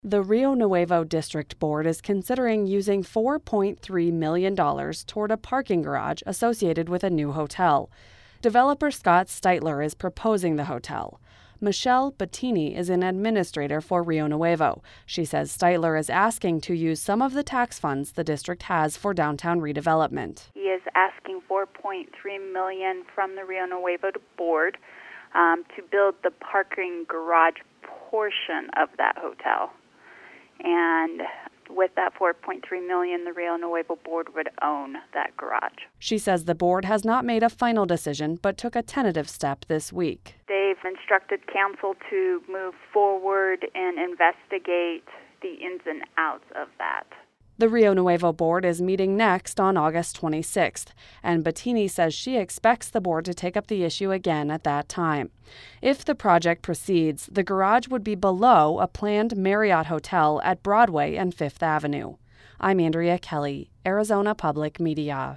The Rio Nuevo District Board is considering using $4.3 million toward a parking garage associated with a new hotel. Developer Scott Steitler is proposing the hotel. Michelle Bettini is an administrator for Rio Nuevo. She says Steitler is asking to use some of the tax funds the district has for downtown redevelopment. He is asking $4.3 million from the Rio Nuevo board to build the parking garage portion of that hotel. And with that $4.3 million, the Rio Nuevo board would own that garage. She says the board has not made a final decision, but took a tentative step this week. They've instructed council to move forward and investigate the ins and outs of that. The Rio Nuevo board is meeting next on August 26th, and Bettini says she expects the board to take up the issue again at that time. If the project proceeds, the garage would be below a planned Marriott hotel at Broadway and Fifth Avenue. I'm Andrea Kelly, Arizona Public Media.